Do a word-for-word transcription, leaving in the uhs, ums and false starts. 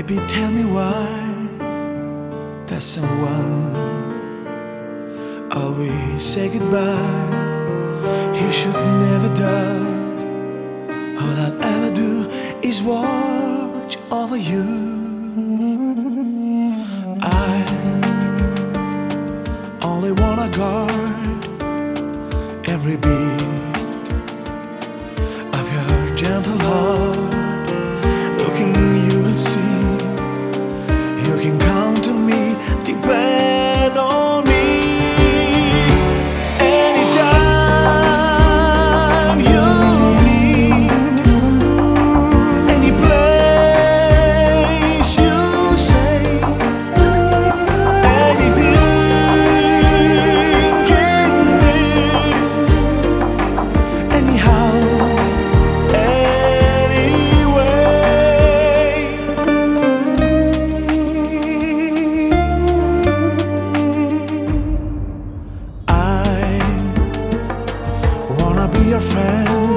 Baby, tell me why that someone always say goodbye. You should never doubt. All I'll ever do is watch over you. I only wanna guard every beat of your gentle heart. Look in you and see you can count on me, depend on me. Anytime you need, any place you say, anything can be, anyhow, anyway. I wanna be your friend.